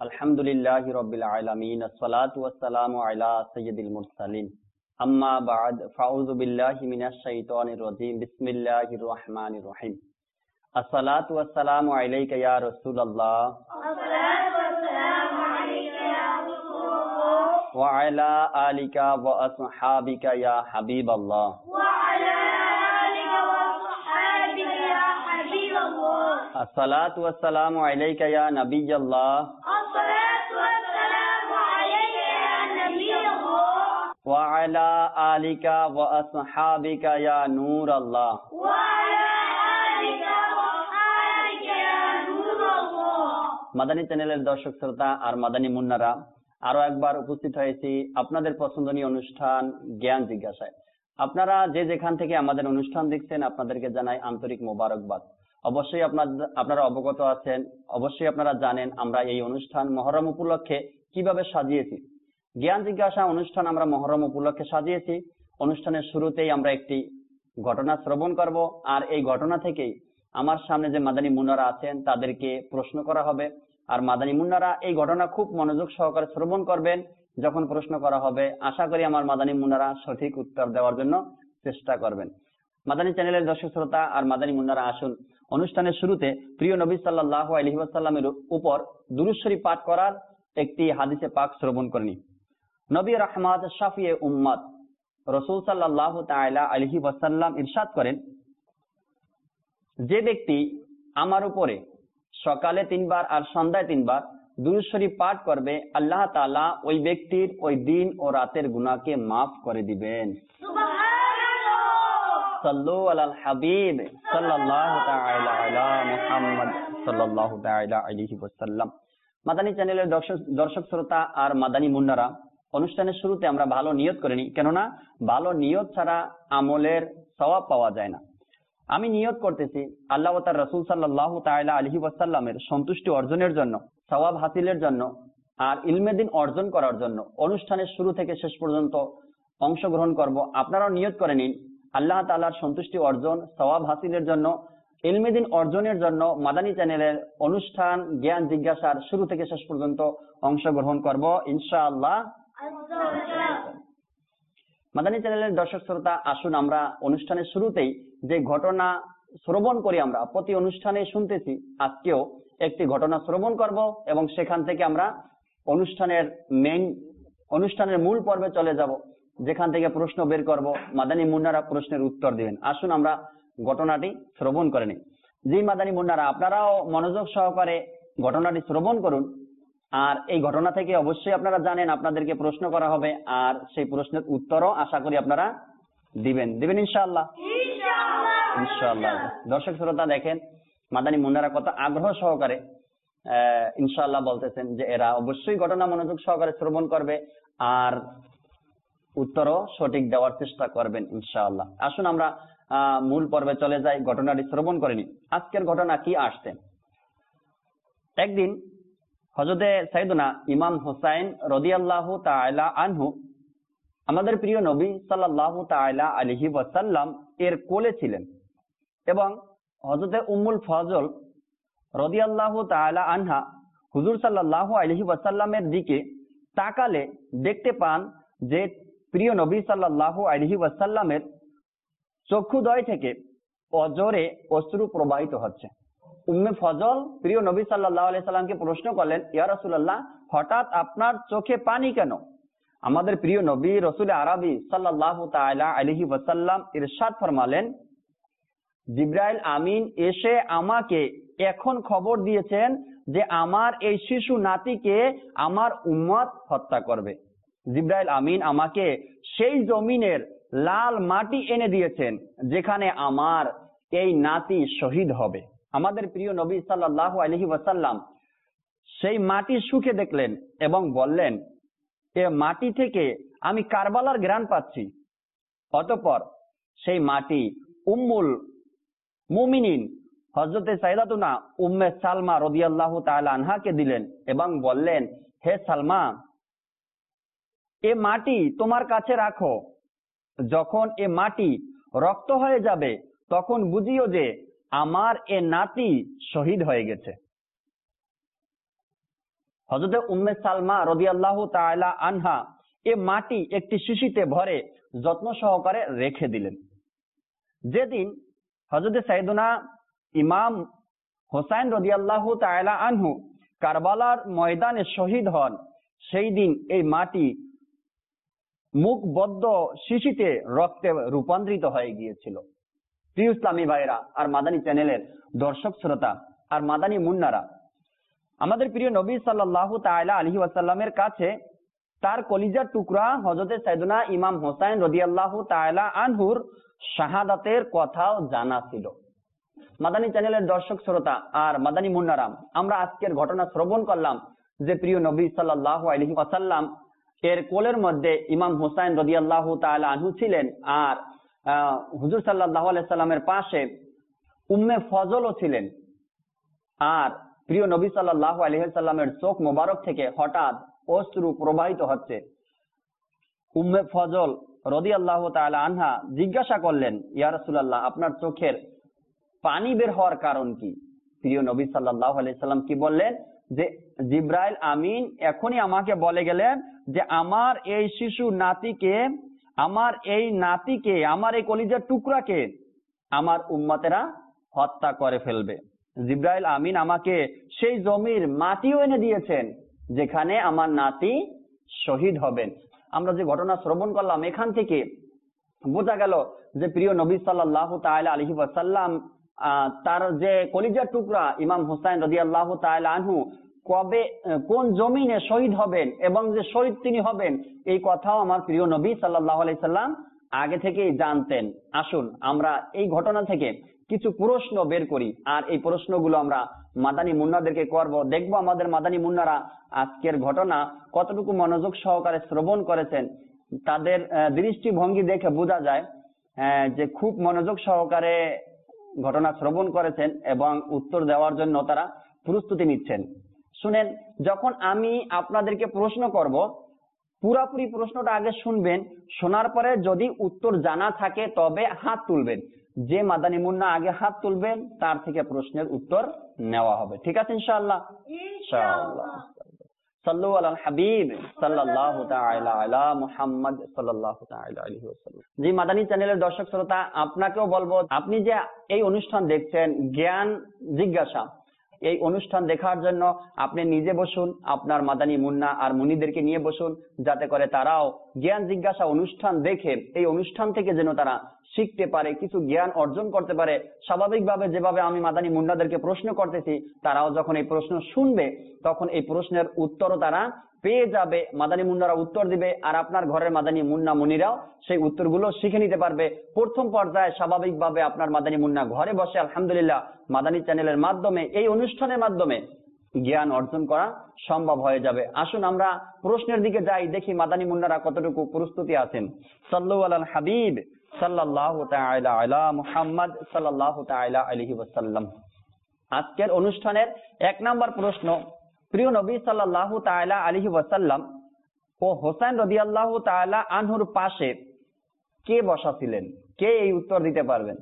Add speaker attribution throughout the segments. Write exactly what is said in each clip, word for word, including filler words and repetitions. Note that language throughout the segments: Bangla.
Speaker 1: আলহামদুলিল্লাহি রাব্বিল আলামিন আসসালাতু ওয়াসসালামু আলা সাইয়্যিদিল মুরসালিন আম্মা বা'দ ফাউযু বিল্লাহি মিনাশ শাইতানির রাজীম বিসমিল্লাহির রহমানির রহিম আসসালাতু ওয়াসসালামু আলাইকা ইয়া রাসূলুল্লাহ আসসালাতু ওয়াসসালামু আলাইকা ইয়া রাসূলুল্লাহ ওয়া আলা আলিকা ওয়া আসহাবিকা ইয়া হাবিবাল্লাহ ওয়া আলা আলিকা ওয়া আসহাবিকা ইয়া হাবিবাল্লাহ আসসালাতু ওয়াসসালামু আলাইকা ইয়া নাবিয়াল্লাহ وعلى آلك وأصحابك يا نور الله وعلى آلك وأصحابك يا نور الله মাদানী চ্যানেলের দর্শক শ্রোতা আর মাদানী মুন্নারা আরো একবার উপস্থিত হয়েছি আপনাদের পছন্দনীয় অনুষ্ঠান জ্ঞান জিজ্ঞাসায়। আপনারা যে যেখান থেকে আমাদের অনুষ্ঠান দেখছেন আপনাদেরকে জানাই আন্তরিক মোবারকবাদ। অবশ্যই আপনারা আপনারা অবগত আছেন, অবশ্যই আপনারা জানেন আমরা এই অনুষ্ঠান মহরম উপলক্ষে কিভাবে সাজিয়েছি। জ্ঞান জিজ্ঞাসা অনুষ্ঠান আমরা মহরম উপলক্ষে সাজিয়েছি। অনুষ্ঠানের শুরুতেই আমরা একটি ঘটনা শ্রবণ করব, আর এই ঘটনা থেকেই আমার সামনে যে মাদানী মুন্নারা আছেন তাদেরকে প্রশ্ন করা হবে। আর মাদানী মুন্নারা এই ঘটনা খুব মনোযোগ সহকারে শ্রবণ করবেন। যখন প্রশ্ন করা হবে আশা করি আমার মাদানী মুন্নারা সঠিক উত্তর দেওয়ার জন্য চেষ্টা করবেন। মাদানী চ্যানেলের দর্শক শ্রোতা আর মাদানী মুন্নারা আসুন অনুষ্ঠানের শুরুতে প্রিয় নবী সাল্লাল্লাহু আলাইহি ওয়াসাল্লামের উপর দুরূদ শরীফ পাঠ করার একটি হাদিসে পাক শ্রবণ করেনি। নবী রাহমাত শাফিয়ে উম্মত রাসূল সাল্লাল্লাহু তাআলা আলাইহি ওয়াসাল্লাম ইরশাদ করেন, যে ব্যক্তি আমার উপরে সকালে তিনবার আর সন্ধ্যায় তিনবার দুরূদ শরীফ পাঠ করবে আল্লাহ তাআলা ওই ব্যক্তির ওই দিন ও রাতের গুনাহকে মাফ করে দিবেন। সুবহানাল্লাহ। সাল্লু আলাল হাবিব সাল্লাল্লাহু তাআলা আলা মুহাম্মদ সাল্লাল্লাহু তাআলা আলাইহি ওয়াসাল্লাম। মাদানী চ্যানেলের দর্শক দর্শক শ্রোতা আর মাদানী মুন্নারা, অনুষ্ঠানের শুরুতে আমরা ভালো নিয়ত করে নিই, কেননা ভালো নিয়ত ছাড়া আমলের সওয়াব পাওয়া যায় না। আমি নিয়ত করতেছি আল্লাহ ও তার রাসূল সাল্লাল্লাহু তাআলা আলাইহি ওয়াসাল্লামের সন্তুষ্টি অর্জনের জন্য, সওয়াব হাসিলের জন্য আর ইলমে দ্বীন অর্জন করার জন্য অনুষ্ঠানের শুরু থেকে শেষ পর্যন্ত অংশগ্রহণ করব। আপনারাও নিয়ত করে নিন আল্লাহ তাআলার সন্তুষ্টি অর্জন, সওয়াব হাসিলের জন্য, ইলমে দ্বীন অর্জনের জন্য মাদানী চ্যানেলের অনুষ্ঠান জ্ঞান জিজ্ঞাসার শুরু থেকে শেষ পর্যন্ত অংশগ্রহণ করব ইনশাআল্লাহ। মাদানী চ্যানেলের দর্শক শ্রোতা আসুন আমরা অনুষ্ঠানের শুরুতেই যে ঘটনা শ্রবণ করি, আমরা প্রতি অনুষ্ঠানে শুনতেছি, আজকেও একটি ঘটনা শ্রবণ করব এবং সেখান থেকে আমরা অনুষ্ঠানের মেইন অনুষ্ঠানের মূল পর্বে চলে যাব, যেখান থেকে প্রশ্ন বের করব, মাদানী মুন্নারা প্রশ্নের উত্তর দিবেন। আসুন আমরা ঘটনাটি শ্রবণ করে নিই। জি মাদানী মুন্নারা, আপনারাও মনোযোগ সহকারে ঘটনাটি শ্রবণ করুন। আর এই ঘটনা থেকে অবশ্যই আপনারা জানেন আপনাদেরকে প্রশ্ন করা হবে, আর সেই প্রশ্নের উত্তরও আশা করি আপনারা দিবেন দিবেন ইনশাআল্লাহ ইনশাআল্লাহ। দর্শক শ্রোতা দেখেন মাদানী মুন্নারা কত আগ্রহ সহকারে আহ ইনশাআল্লাহ বলতেছেন যে এরা অবশ্যই ঘটনা মনোযোগ সহকারে শ্রবণ করবে আর উত্তরও সঠিক দেওয়ার চেষ্টা করবেন ইনশাআল্লাহ। আসুন আমরা আহ মূল পর্বে চলে যাই, ঘটনাটি শ্রবণ করে নিই। আজকের ঘটনা কি আসছে। একদিন হযরতে সাইয়েদনা ইমাম হুসাইন রাদিয়াল্লাহু তাআলা আনহু আমাদের প্রিয় নবী সাল্লাল্লাহু তাআলা আলাইহি ওয়াসাল্লাম এর কোলে ছিলেন এবং হযরতে উম্মুল ফজল রাদিয়াল্লাহু তাআলা আনহা হুজুর সাল্লাল্লাহু আলাইহি ওয়াসাল্লামের দিকে তাকালে দেখতে পান যে প্রিয় নবী সাল্লাল্লাহু আলাইহি ওয়াসাল্লামের চক্ষুদ্বয় থেকে অজরে অশ্রু প্রবাহিত হচ্ছে। উম্মে ফজল প্রিয় নবী সাল্লাল্লাহু আলাইহি সাল্লামকে প্রশ্ন করলেন, ইয়া রাসূলুল্লাহ, হঠাৎ আপনার চোখে পানি কেন? আমাদের প্রিয় নবী রাসূল আরবি সাল্লাল্লাহু তাআলা আলাইহি ওয়াসাল্লাম ইরশাদ ফরমালেন, জিবরাইল আমিন এসে আমাকে এখন খবর দিয়েছেন যে আমার এই শিশু নাতিকে আমার উম্মত হত্যা করবে। জিবরাইল আমিন আমাকে সেই জমিনের লাল মাটি এনে দিয়েছেন যেখানে আমার এই নাতি শহীদ হবে। আমাদের প্রিয় নবী সাল্লাল্লাহু আলাইহি ওয়াসাল্লাম সেই মাটি শুকে দেখলেন এবং বললেন, এ মাটি থেকে আমি কারবালার ঘ্রাণ পাচ্ছি। অতঃপর সেই মাটি উম্মুল মুমিনিন হযরতে সাইয়্যিদাতুনা উম্মে সালমা রাদিয়াল্লাহু তাআলা আনহাকে দিলেন এবং বললেন, হে সালমা, এ মাটি তোমার কাছে রাখো। যখন এ মাটি রক্ত হয়ে যাবে তখন বুঝিও যে আমার এ নাতি শহীদ হয়ে গেছে। হযরত উম্মে সালমা রাদিয়াল্লাহু তাআলা আনহা এ মাটি একটি শিশিতে ভরে যত্ন সহকারে রেখে দিলেন। যেদিন হযরত সাইয়েদুনা ইমাম হোসাইন রাদিয়াল্লাহু তাআলা আনহু কারবালার ময়দানে শহীদ হন, সেই দিন এই মাটি মুখবদ্ধ শিশিতে রক্তে রূপান্তরিত হয়ে গিয়েছিল। প্রিয় ইসলামী ভাইরা আর মাদানী চ্যানেলের দর্শক শ্রোতা আর মাদানী মুন্নারা, আমাদের প্রিয় নবী সাল্লাল্লাহু তাআলা আলাইহি ওয়াসাল্লামের কাছে তার কলিজার টুকরা হযরত সাইয়েদুনা ইমাম হোসাইন রাদিয়াল্লাহু তাআলা আনহুর শাহাদাতের কথাও জানা ছিল। মাদানী চ্যানেলের দর্শক শ্রোতা আর মাদানী মুন্নারা, আমরা আজকের ঘটনা শ্রবণ করলাম যে প্রিয় নবী সাল্লাল্লাহু আলাইহি ওয়াসাল্লাম এর কোলের মধ্যে ইমাম হোসাইন রাদিয়াল্লাহু তাআলা আনহু ছিলেন, আর হুজুর সাল্লাল্লাহু আলাইহি সাল্লামের পাশে উম্মে ফজলও ছিলেন। আর প্রিয় নবী সাল্লাল্লাহু আলাইহি সাল্লামের চোখ মোবারক থেকে হঠাৎ অশ্রু প্রবাহিত হচ্ছে। উম্মে ফজল রাদিয়াল্লাহু তাআলা আনহা জিজ্ঞাসা করলেন, ইয়া রাসূলুল্লাহ, আপনার চোখের পানি বের হওয়ার কারণ কি? প্রিয় নবী সাল্লাল্লাহু আলাইহি সাল্লাম কি বললেন যে জিব্রাইল আমিন এখনই আমাকে বলে গেলেন যে আমার এই শিশু নাতিকে, আমার এই নাতিকে, আমার এই কলিজার টুকরাকে আমার উম্মতেরা হত্যা করে ফেলবে। জিব্রাইল আমিন আমাকে সেই জমির মাটিও এনে দিয়েছেন যেখানে আমার নাতি শহীদ হবেন। আমরা যে ঘটনা শ্রবণ করলাম এখান থেকে বোঝা গেল যে প্রিয় নবী সাল্লাল্লাহু তাআলা আলাইহি ওয়াসাল্লাম তার যে কলিজার টুকরা ইমাম হোসাইন রাদিয়াল্লাহু তাআলা আনহু কবে কোন জমিনে শহীদ হবেন এবং যে শহীদ তিনি হবেন এই কথাও আমার প্রিয় নবী সাল্লাল্লাহু আলাইহি সাল্লাম আগে থেকেই জানতেন। আসুন আমরা এই ঘটনা থেকে কিছু প্রশ্ন বের করি, আর এই প্রশ্নগুলো আমরা মাদানী মুন্নাদেরকে করব। দেখবো আমাদের মাদানী মুন্নারা আজকের ঘটনা কতটুকু মনোযোগ সহকারে শ্রবণ করেছেন। তাদের দৃষ্টিভঙ্গি দেখে বোঝা যায় যে খুব মনোযোগ সহকারে ঘটনা শ্রবণ করেছেন এবং উত্তর দেওয়ার জন্য তারা প্রস্তুতি নিচ্ছেন। শুনেন, যখন আমি আপনাদেরকে প্রশ্ন করব পুরাপুরি প্রশ্নটা আগে শুনবেন, শোনার পরে যদি উত্তর জানা থাকে তবে হাত তুলবেন। যে মাদানী মুন্না আগে হাত তুলবেন তার থেকে প্রশ্নের উত্তর নেওয়া হবে। ঠিক আছে ইনশাআল্লাহ? ইনশাআল্লাহ। সাল্লু আলাল হাবিব সাল্লাল্লাহু তাআলা আলা মুহাম্মদ সাল্লাল্লাহু তাআলা আলাইহি ওয়াসাল্লাম। জি মাদানী চ্যানেলের দর্শক শ্রোতা, আপনাকেও বলবো আপনি যে এই অনুষ্ঠান দেখছেন জ্ঞান জিজ্ঞাসা, এই অনুষ্ঠান দেখার জন্য আপনি নিজে বসুন, আপনার মাদানী মুন্না আর মুনিদেরকে নিয়ে বসুন, যাতে করে তারাও জ্ঞান জিজ্ঞাসা অনুষ্ঠান দেখে এই অনুষ্ঠান থেকে যেন তারা শিখতে পারে, কিছু জ্ঞান অর্জন করতে পারে। স্বাভাবিকভাবে যেভাবে আমি মাদানী মুন্নাদেরকে প্রশ্ন করতেছি, তারাও যখন এই প্রশ্ন শুনবে তখন এই প্রশ্নের উত্তরও তারা পেয়ে যাবে, মাদানী মুন্নারা উত্তর দিবে, আর আপনার ঘরের মাদানী মুন্না মুনিরাও সেই উত্তরগুলো শিখে নিতে পারবে। প্রথম পর্যায়ে স্বাভাবিকভাবে আপনার মাদানী মুন্না ঘরে বসে আলহামদুলিল্লাহ মাদানী চ্যানেলের মাধ্যমে এই অনুষ্ঠানের মাধ্যমে জ্ঞান অর্জন করা সম্ভব হয়ে যাবে। আসুন আমরা প্রশ্নের দিকে যাই, দেখি মাদানী মুন্নারা কতটুকু প্রস্তুতি আছেন। সাল্লু আলাল হাবিব সাল্লাল্লাহু তাআলা আলা মুহাম্মদ সাল্লাল্লাহু তাআলা আলাইহি ওয়াসাল্লাম। আজকের অনুষ্ঠানের এক নাম্বার প্রশ্ন, প্রিয় নবী সাল্লাল্লাহু তাআলা আলাইহি ওয়াসাল্লাম ও হোসেন রাদিয়াল্লাহু তাআলা আনহুর পাশে কে বসা ছিলেন? কে এই উত্তর দিতে পারবেন?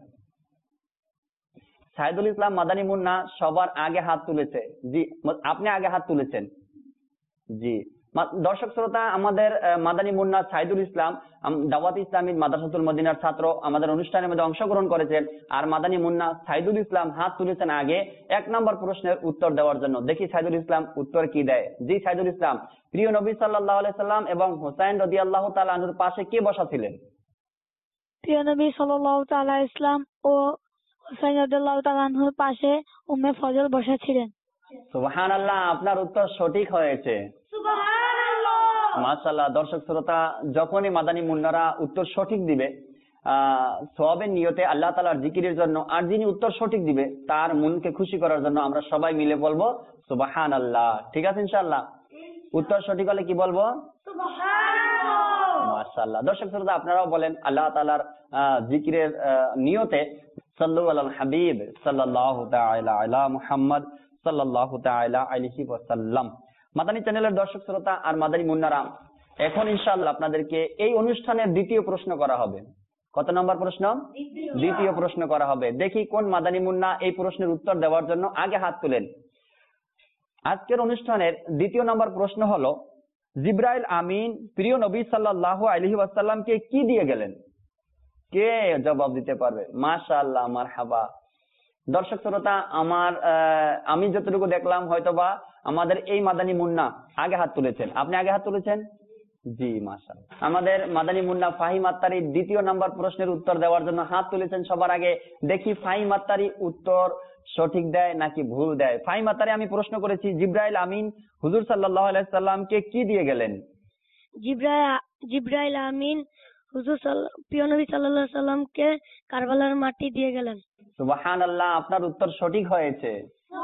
Speaker 1: সাইদুল ইসলাম মাদানী মুন্না সবার আগে হাত তুলেছে। জি, আপনি আগে হাত তুলেছেন। জি দর্শক শ্রোতা, আমাদের মাদানী মুন্না সাইদুল ইসলাম দাওয়াত ইসলামী মাদ্রাসাতুল মদিনার ছাত্র আমাদের অনুষ্ঠানের মধ্যে অংশগ্রহণ করেছেন, আর মাদানী মুন্না সাইদুল ইসলাম হাত তুলেছেন আগে এক নম্বর প্রশ্নের উত্তর দেওয়ার জন্য। দেখি সাইদুল ইসলাম উত্তর কি দেয়। জি সাইদুল ইসলাম, প্রিয় নবী সাল্লাল্লাহু আলাইহি সাল্লাম এবং হোসাইন রাদিয়াল্লাহু তাআলা আনহুর পাশে কে বসা ছিলেন?
Speaker 2: প্রিয় নবী সাল্লাল্লাহু তাআলা ইসলাম ও হোসাইন রাদিয়াল্লাহু তাআলা আনহুর পাশে উম্মে ফজল বসা ছিলেন।
Speaker 1: সুবহানাল্লাহ, আপনার উত্তর সঠিক হয়েছে। সুবহানাল্লাহ, মাশাআল্লাহ। দর্শক শ্রোতা, যখনই মাদানী মুন্নারা উত্তর সঠিক দিবে আহ সওয়াবের নিয়তে আল্লাহ তাআলার জিকিরের জন্য, আর যিনি উত্তর সঠিক দিবে তার মনকে খুশি করার জন্য আমরা সবাই মিলে বলবো সুবহানাল্লাহ। ঠিক আছে ইনশাআল্লাহ? উত্তর সঠিক হলে কি বলবো? সুবহানাল্লাহ। মাশাআল্লাহ। দর্শক শ্রোতা, আপনারাও বলেন আল্লাহ তাআলার জিকিরের নিয়তে সাল্লু আলাল হাবিব সাল্লাল্লাহু তাআলা আলা মুহাম্মদ সাল্লাল্লাহু তাআলা আলাইহি ওয়াসাল্লাম। মাদানী চ্যানেলের দর্শক শ্রোতা আর মাদানী মুন্নারা, এখন ইনশাআল্লাহ আপনাদেরকে এই অনুষ্ঠানের দ্বিতীয় প্রশ্ন করা হবে। কত নম্বর প্রশ্ন? দ্বিতীয় প্রশ্ন করা হবে। দেখি কোন মাদানী মুন্না এই প্রশ্নের উত্তর দেওয়ার জন্য আগে হাত তুলেন। আজকের অনুষ্ঠানের দ্বিতীয় নম্বর প্রশ্ন হলো, জিব্রাইল আমিন প্রিয় নবী সাল্লাল্লাহু আলাইহি ওয়াসাল্লামকে কি দিয়ে গেলেন? কে জবাব দিতে পারবে? মাশাআল্লাহ, মারহাবা। দর্শক শ্রোতা, আমার আহ, আমি যতটুকু দেখলাম হয়তোবা আমাদের এই মাদানী মুন্না আগে হাত তুলেছেন। আপনি আগে হাত তুলেছেন? জি, মাশাআল্লাহ। আমাদের মাদানী মুন্না ফাহিম আত্তারি দ্বিতীয় নাম্বার প্রশ্নের উত্তর দেওয়ার জন্য হাত তুলেছেন সবার আগে। দেখি ফাহিম আত্তারি উত্তর সঠিক দেয় নাকি ভুল দেয়। ফাহিম আত্তারি, আমি প্রশ্ন করেছি জিব্রাইল আমিন হুজুর সাল্লাল্লাহু আলাইহি সাল্লামকে কি দিয়ে গেলেন?
Speaker 2: জিব্রাইল জিব্রাইল আমিন হুজুর সাল্লাল্লাহু প্রিয় নবী সাল্লাল্লাহু আলাইহি সাল্লামকে কারবালার মাটি দিয়ে গেলেন।
Speaker 1: সুবহানাল্লাহ, আপনার উত্তর সঠিক হয়েছে।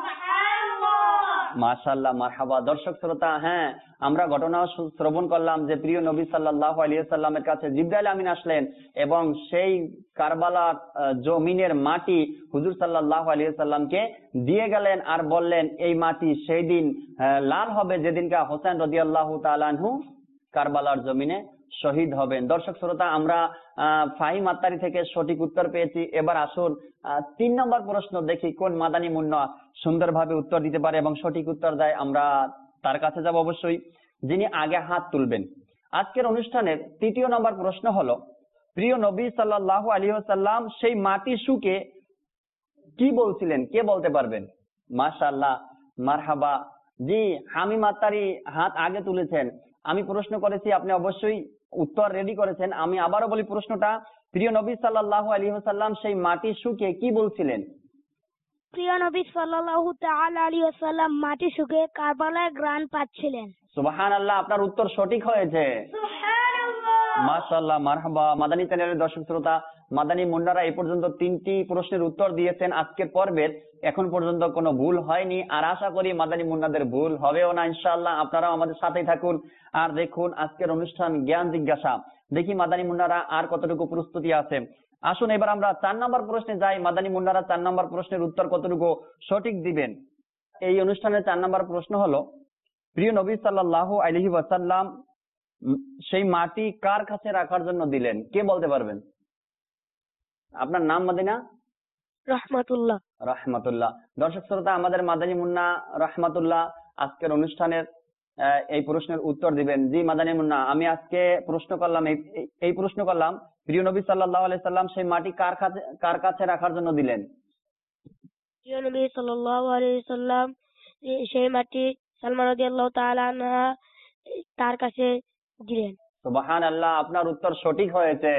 Speaker 1: মাশাআল্লাহ, মারহাবা। দর্শক শ্রোতা, হ্যাঁ, আমরা ঘটনা শ্রবণ করলাম যে প্রিয় নবী সাল্লাল্লাহু আলাইহি সাল্লামের কাছে জিব্রাইল আমিন আসলেন এবং সেই কারবালার জমিনের মাটি হুজুর সাল্লাল্লাহু আলাইহি সাল্লামকে দিয়ে গেলেন আর বললেন এই মাটি সেই দিন লাল হবে যেদিনকা হোসেন রাদিয়াল্লাহু তাআলা আনহু কারবালার জমিনে শহীদ হবেন। দর্শক শ্রোতা, আমরা ফাহিম আত্তারি থেকে সঠিক উত্তর পেয়েছি। এবার আসুন তিন নম্বর প্রশ্ন দেখি কোন মাদানী মুন্না সুন্দরভাবে উত্তর দিতে পারে এবং সঠিক উত্তর দেয়। আমরা তার কাছে যাব অবশ্যই, যিনি আগে হাত তুলবেন। আজকের অনুষ্ঠানের তৃতীয় নম্বর প্রশ্ন হলো, প্রিয় নবী সাল্লাল্লাহু আলাইহি ওয়াসাল্লাম সেই মাটি শুকে কি বলছিলেন? কে বলতে পারবেন? মাশাআল্লাহ, মারহাবা। জি, হামিম আত্তারি হাত আগে তুলেছেন। আমি প্রশ্ন করেছি, আপনি অবশ্যই উত্তর রেডি করেছেন। আমি আবারও বলি প্রশ্নটা, প্রিয় নবী সাল্লাল্লাহু আলাইহি ওয়াসাল্লাম সেই মাটি শুকে কি বলছিলেন?
Speaker 2: প্রিয় নবী সাল্লাল্লাহু তাআলা আলাইহি ওয়াসাল্লাম মাটি শুকে কারবালায় গ্রাণ পাচ্ছিলেন।
Speaker 1: সুবহানাল্লাহ, আপনার উত্তর সঠিক হয়েছে। মাশাআল্লাহ, মারহাবা। মাদানী চ্যানেলের দর্শক শ্রোতা, মাদানী মুন্নারা এই পর্যন্ত তিনটি প্রশ্নের উত্তর দিয়েছেন আজকের পর্বের। এখন পর্যন্ত কোনো ভুল হয়নি, আর আশা করি মাদানী মুন্নাদের ভুল হবেও না ইনশাআল্লাহ। আপনারাও আমাদের সাথেই থাকুন আর দেখুন আজকের অনুষ্ঠান জ্ঞান জিজ্ঞাসা। দেখি মাদানী মুন্নারা আর কতটুকু প্রস্তুতি আছে। আসুন এবার আমরা চার নম্বর প্রশ্নে যাই। মাদানী মুন্নারা চার নম্বর প্রশ্নের উত্তর কতটুকু সঠিক দিবেন। এই অনুষ্ঠানের চার নম্বর প্রশ্ন হলো, প্রিয় নবী সাল্লাল্লাহু আলাইহি ওয়াসাল্লাম সেই মাটি কার কাছে রাখার জন্য দিলেন? কে বলতে পারবেন? আপনার নাম মাদিনা?
Speaker 2: রহমাতুল্লাহ।
Speaker 1: রহমাতুল্লাহ। দর্শক শ্রোতা, আমাদের মাদানী মুন্না রহমাতুল্লাহ আজকের অনুষ্ঠানের এই প্রশ্নের উত্তর দিবেন। জি মাদানী মুন্না, আমি আজকে প্রশ্ন করলাম এই প্রশ্ন করলাম প্রিয় নবী সাল্লাল্লাহু আলাইহি সাল্লাম সেই মাটি কার কাছে কার কাছে রাখার জন্য দিলেন?
Speaker 2: প্রিয় নবী সাল্লাল্লাহু আলাইহি সাল্লাম সেই মাটি সালমা রাদিয়াল্লাহু তাআলা আনহা তার কাছে দিলেন।
Speaker 1: সুবহানাল্লাহ, আপনার উত্তর সঠিক হয়েছে।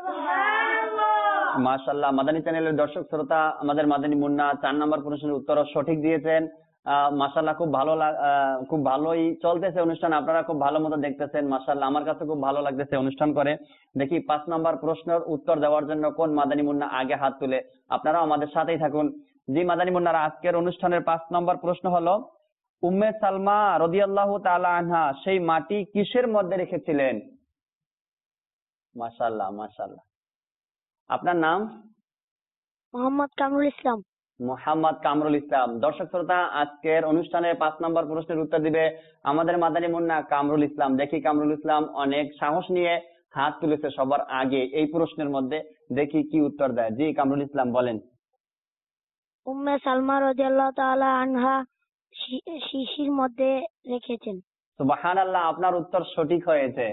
Speaker 1: মাশাআল্লাহ। মাদানী চ্যানেলের দর্শক শ্রোতা, আমাদের মাদানী মুন্না চার নম্বর প্রশ্নের উত্তর সঠিক দিয়েছেন। মাশাআল্লাহ, খুব ভালো খুব ভালোই চলতেছে অনুষ্ঠান। আপনারা খুব ভালো মতো দেখতেছেন। মাশাআল্লাহ, আমার কাছে খুব ভালো লাগতেছে অনুষ্ঠান করে। দেখি পাঁচ নম্বর প্রশ্নের উত্তর দেওয়ার জন্য কোন মাদানী মুন্না আগে হাত তুলে। আপনারাও আমাদের সাথেই থাকুন। জি মাদানী মুন্নারা, আজকের অনুষ্ঠানের পাঁচ নম্বর প্রশ্ন হলো, উম্মে সালমা রাদিয়াল্লাহু তাআলা আনহা সেই মাটি কিসের মধ্যে রেখেছিলেন? মাশাআল্লাহ, মাশাআল্লাহ। আপনার নাম?
Speaker 2: মোহাম্মদ কামরুল ইসলাম।
Speaker 1: মোহাম্মদ কামরুল ইসলাম। দর্শক শ্রোতা, আজকের অনুষ্ঠানে পাঁচ নম্বর প্রশ্নের উত্তর দিবে আমাদের মাদানী মুন্না কামরুল ইসলাম। দেখি কামরুল ইসলাম অনেক সাহস নিয়ে হাত তুলেছে সবার আগে এই প্রশ্নের মধ্যে, দেখি কি উত্তর দেয়। জি কামরুল ইসলাম, বলেন।
Speaker 2: উম্মে সালমা রাদিয়াল্লাহু তাআলা আনহা শিশির মধ্যে রেখেছেন।
Speaker 1: সুবহানাল্লাহ, আপনার উত্তর সঠিক হয়েছে।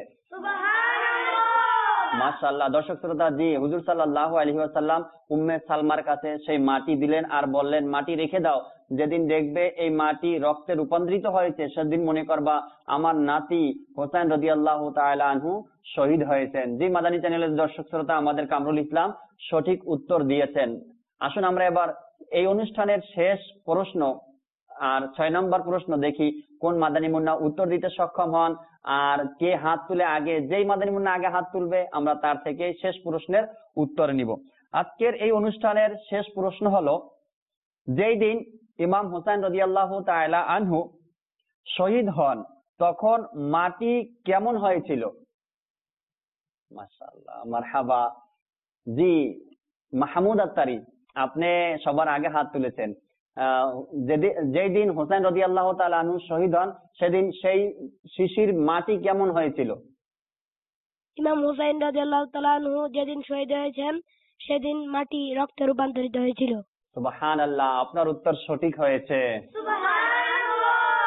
Speaker 1: মাশাআল্লাহ। দর্শক শ্রোতা, জি হুজুর সাল্লাল্লাহু আলাইহি ওয়াসাল্লাম উম্মে সালমার কাছে সেই মাটি দিলেন আর বললেন মাটি রেখে দাও, যেদিন দেখবে এই মাটি রক্তে রূপান্তরিত হয়েছে সেদিন মনে করবা আমার নাতি হোসেন রাদিয়াল্লাহু তাআলা আনহু শহীদ হয়েছেন। জি মাদানী চ্যানেলের দর্শক শ্রোতা, আমাদের কামরুল ইসলাম সঠিক উত্তর দিয়েছেন। আসুন আমরা এবার এই অনুষ্ঠানের শেষ প্রশ্ন আর ছয় নম্বর প্রশ্ন দেখি কোন মাদানী মুন্না উত্তর দিতে সক্ষম হন আর কে হাত তুলে আগে। যেই মাদানী মুন্না আগে হাত তুলবে আমরা তার থেকে শেষ প্রশ্নের উত্তর নিব। আজকের এই অনুষ্ঠানের শেষ প্রশ্ন হলো, যেই দিন ইমাম হোসেন রাদিয়াল্লাহু তাআলা আনহু শহীদ হন তখন মাটি কেমন হয়েছিল? মাশাআল্লাহ, মারহাবা। জি মাহমুদ আত্তারি, আপনি সবার আগে হাত তুলেছেন। যেই দিন হোসেন রাদিয়াল্লাহু তাআলা আনহু শহীদ হন সেদিন সেই শিশির মাটি কেমন হয়েছিল?
Speaker 2: ইমাম হুসাইন রাদিয়াল্লাহু তাআলা আনহু যেদিন শহীদ হয়েছেন সেদিন মাটি রক্তে রূপান্তরিত হয়েছিল।
Speaker 1: সুবহানাল্লাহ, আপনার উত্তর সঠিক হয়েছে। সুবহানাল্লাহ।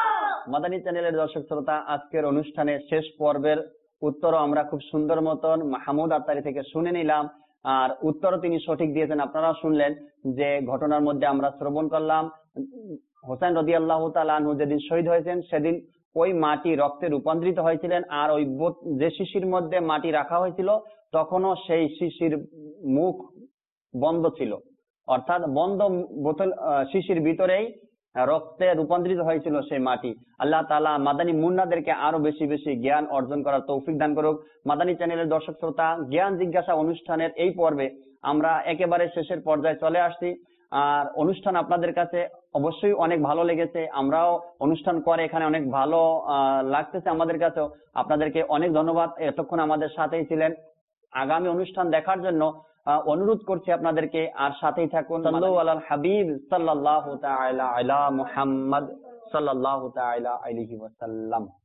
Speaker 1: মাদানী চ্যানেলের দর্শক শ্রোতা, আজকের অনুষ্ঠানে শেষ পর্বের উত্তরও আমরা খুব সুন্দর মতন মাহমুদ আত্তারি থেকে শুনে নিলাম। আর উত্তরও তিনি সঠিক দিয়েছেন, আপনারাও শুনলেন যে ঘটনার মধ্যে আমরা শ্রবণ করলাম হোসেন রাদিয়াল্লাহু তাআলা আনহু যেদিন শহীদ হয়েছেন সেদিন ওই মাটি রক্তে রূপান্তরিত হয়েছিলেন, আর ওই যে শিশির মধ্যে মাটি রাখা হয়েছিল তখনও সেই শিশির মুখ বন্ধ ছিল, অর্থাৎ বন্ধ বোতল শিশির ভিতরেই রক্তে রূপান্তরিত হয়েছিল সেই মাটি। আল্লাহ তাআলা মাদানী মুন্নাদেরকে আরো বেশি বেশি জ্ঞান অর্জন করার তৌফিক দান করুক। মাদানী চ্যানেলের দর্শক শ্রোতা, জ্ঞান জিজ্ঞাসা অনুষ্ঠানের এই পর্বে আমরা একেবারে শেষের পর্যায়ে চলে আসছি। আর অনুষ্ঠান আপনাদের কাছে অবশ্যই অনেক ভালো লেগেছে, আমরাও অনুষ্ঠান করে এখানে অনেক ভালো আহ লাগতেছে আমাদের কাছেও। আপনাদেরকে অনেক ধন্যবাদ, এতক্ষণ আমাদের সাথেই ছিলেন। আগামী অনুষ্ঠান দেখার জন্য অনুরোধ করছি আপনাদেরকে, আর সাথেই থাকুন। সাল্লাল্লাহু আলাল হাবিব সাল্লাল্লাহু তাআলা আলা মুহাম্মদ সাল্লাল্লাহু তাআলা আলাইহি ওয়াসাল্লাম।